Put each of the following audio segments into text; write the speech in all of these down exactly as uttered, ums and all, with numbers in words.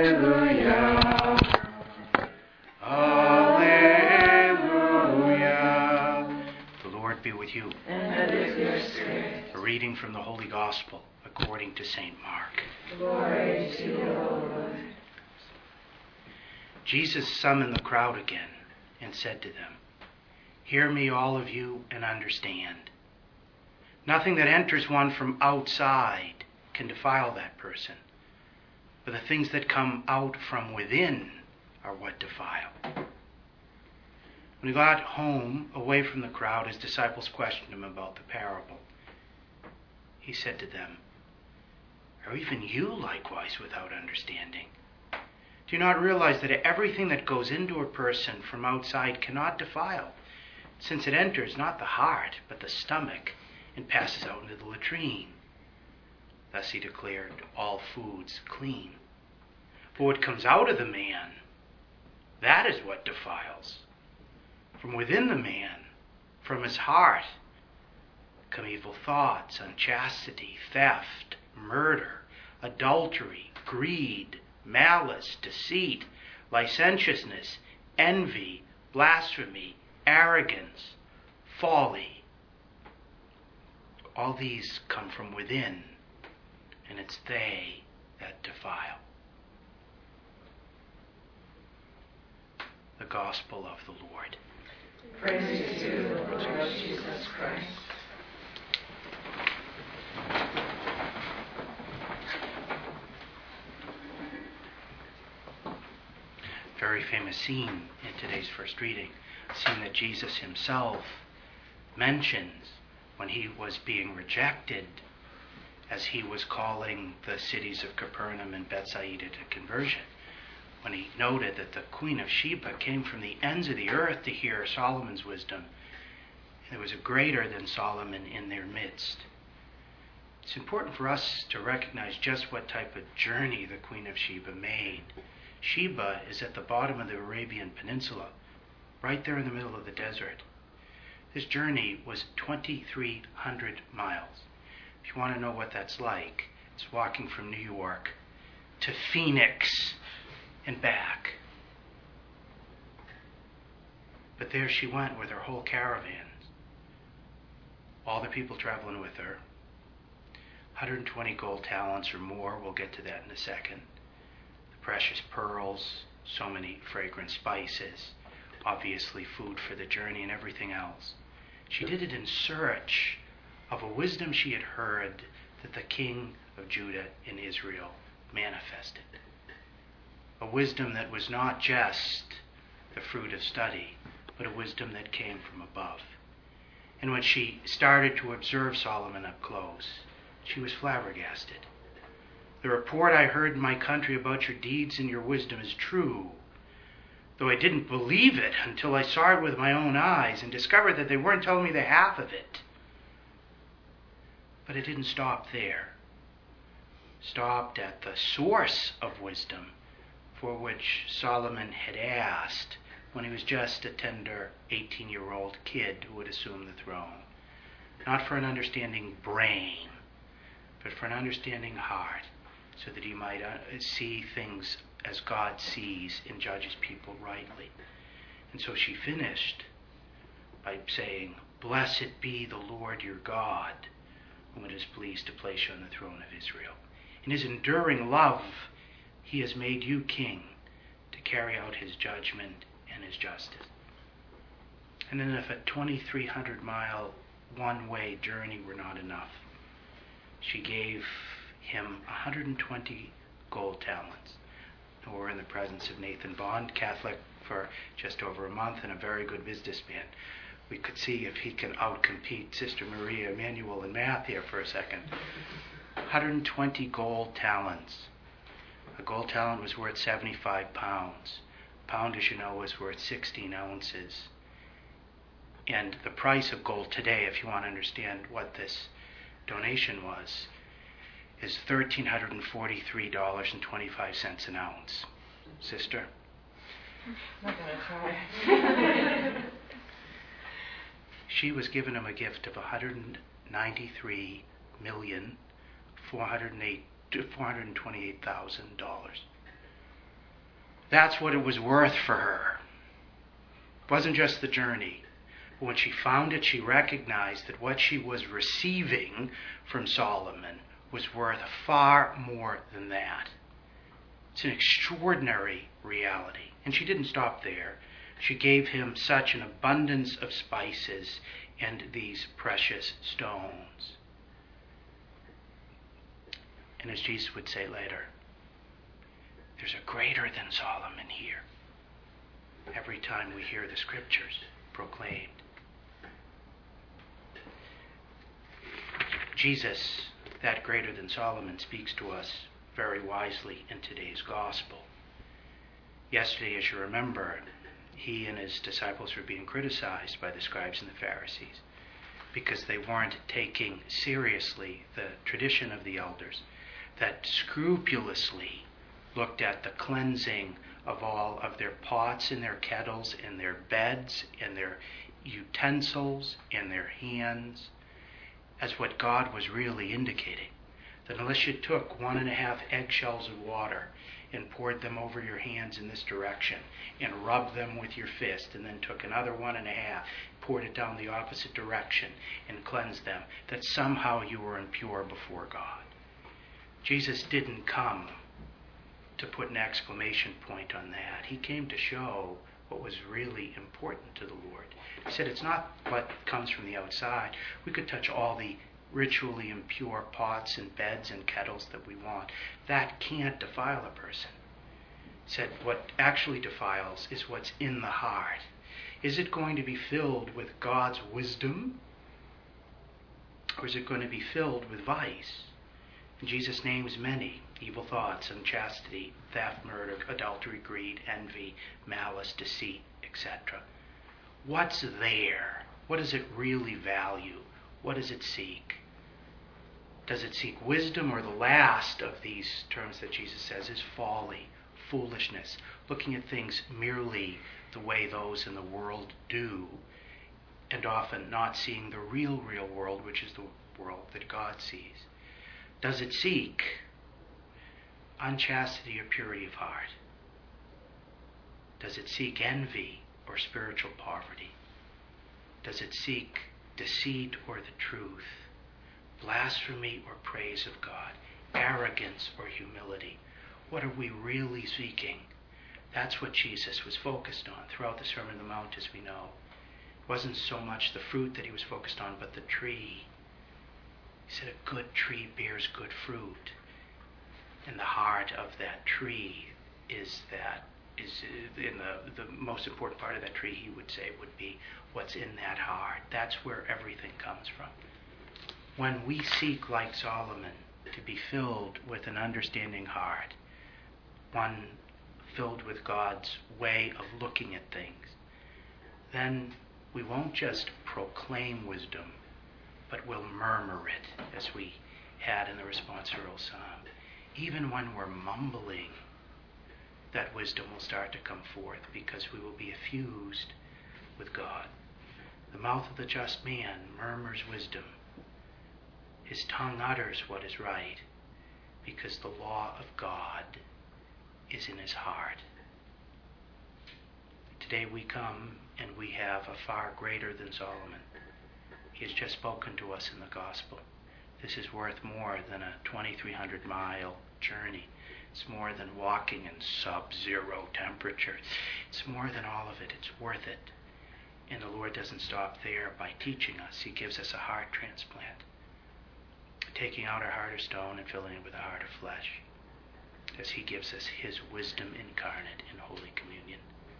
Hallelujah. Hallelujah. The Lord be with you. And with your spirit. A reading from the Holy Gospel according to Saint Mark. Glory to you, O Lord. Jesus summoned the crowd again and said to them, "Hear me, all of you, and understand. Nothing that enters one from outside can defile that person, but the things that come out from within are what defile." When he got home, away from the crowd, his disciples questioned him about the parable. He said to them, "Are even you likewise without understanding? Do you not realize that everything that goes into a person from outside cannot defile, since it enters not the heart, but the stomach, and passes out into the latrine?" Thus he declared all foods clean. But what comes out of the man, that is what defiles. From within the man, from his heart, come evil thoughts, unchastity, theft, murder, adultery, greed, malice, deceit, licentiousness, envy, blasphemy, arrogance, folly. All these come from within, and it's they that defile. The Gospel of the Lord. Praise to you, Lord Jesus Christ. Very famous scene in today's first reading, a scene that Jesus himself mentions when he was being rejected as he was calling the cities of Capernaum and Bethsaida to conversion, when he noted that the Queen of Sheba came from the ends of the earth to hear Solomon's wisdom, and there was a greater than Solomon in their midst. It's important for us to recognize just what type of journey the Queen of Sheba made. Sheba is at the bottom of the Arabian Peninsula, right there in the middle of the desert. This journey was twenty-three hundred miles. If you want to know what that's like, it's walking from New York to Phoenix and back. But there she went with her whole caravan. All the people traveling with her. one hundred twenty gold talents or more. We'll get to that in a second. Precious pearls, so many fragrant spices, obviously food for the journey and everything else. She did it in search of a wisdom she had heard that the King of Judah in Israel manifested. A wisdom that was not just the fruit of study, but a wisdom that came from above. And when she started to observe Solomon up close, she was flabbergasted. "The report I heard in my country about your deeds and your wisdom is true, though I didn't believe it until I saw it with my own eyes and discovered that they weren't telling me the half of it." But it didn't stop there. It stopped at the source of wisdom for which Solomon had asked when he was just a tender eighteen-year-old kid who would assume the throne. Not for an understanding brain, but for an understanding heart, so that he might see things as God sees and judges people rightly. And so she finished by saying, "Blessed be the Lord your God, whom it is pleased to place you on the throne of Israel. In his enduring love, he has made you king to carry out his judgment and his justice." And then if a twenty-three hundred mile one-way journey were not enough, she gave him one hundred twenty gold talents. And we're in the presence of Nathan Bond, Catholic for just over a month and a very good businessman. We could see if he can outcompete Sister Maria Emanuel in math here for a second. one hundred twenty gold talents. A gold talent was worth seventy-five pounds. A pound, as you know, was worth sixteen ounces. And the price of gold today, if you want to understand what this donation was, is one thousand three hundred forty-three dollars and twenty-five cents an ounce. Sister? I'm not going to try. She was given him a gift of one hundred ninety-three million four hundred twenty-eight thousand dollars. That's what it was worth for her. It wasn't just the journey. But when she found it, she recognized that what she was receiving from Solomon was worth far more than that. It's an extraordinary reality. And she didn't stop there. She gave him such an abundance of spices and these precious stones. And as Jesus would say later, there's a greater than Solomon here. Every time we hear the scriptures proclaimed. Jesus, that greater than Solomon, speaks to us very wisely in today's gospel. Yesterday, as you remember, he and his disciples were being criticized by the scribes and the Pharisees because they weren't taking seriously the tradition of the elders that scrupulously looked at the cleansing of all of their pots and their kettles and their beds and their utensils and their hands as what God was really indicating. That unless you took one and a half eggshells of water and poured them over your hands in this direction and rubbed them with your fist and then took another one and a half, poured it down the opposite direction and cleansed them, that somehow you were impure before God. Jesus didn't come to put an exclamation point on that. He came to show what was really important to the Lord. He said it's not what comes from the outside. We could touch all the ritually impure pots and beds and kettles that we want. That can't defile a person. He said what actually defiles is what's in the heart. Is it going to be filled with God's wisdom? Or is it going to be filled with vice? And Jesus names many: evil thoughts, unchastity, theft, murder, adultery, greed, envy, malice, deceit, et cetera. What's there? What does it really value? What does it seek? Does it seek wisdom, or the last of these terms that Jesus says is folly, foolishness, looking at things merely the way those in the world do, and often not seeing the real, real world, which is the world that God sees? Does it seek unchastity or purity of heart? Does it seek envy or spiritual poverty? Does it seek deceit or the truth? Blasphemy or praise of God? Arrogance or humility? What are we really seeking? That's what Jesus was focused on throughout the Sermon on the Mount, as we know. It wasn't so much the fruit that he was focused on, but the tree. He said a good tree bears good fruit. And the heart of that tree is that, is in the, the most important part of that tree, he would say, would be what's in that heart. That's where everything comes from. When we seek, like Solomon, to be filled with an understanding heart, one filled with God's way of looking at things, then we won't just proclaim wisdom, but we'll murmur it, as we had in the responsorial psalm. Even when we're mumbling, that wisdom will start to come forth because we will be effused with God. The mouth of the just man murmurs wisdom. His tongue utters what is right because the law of God is in his heart. Today we come and we have a far greater than Solomon. He has just spoken to us in the gospel. This is worth more than a twenty-three hundred mile journey. It's more than walking in sub-zero temperature. It's more than all of it. It's worth it. And the Lord doesn't stop there by teaching us. He gives us a heart transplant, taking out our heart of stone and filling it with a heart of flesh, as he gives us his wisdom incarnate in Holy Communion.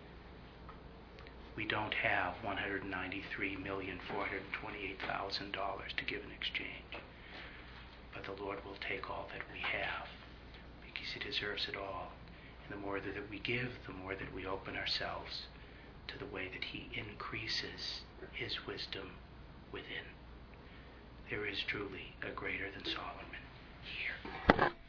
We don't have one hundred ninety-three million four hundred twenty-eight thousand dollars to give in exchange. But the Lord will take all that we have, because he deserves it all. And the more that we give, the more that we open ourselves to the way that he increases his wisdom within. There is truly a greater than Solomon here.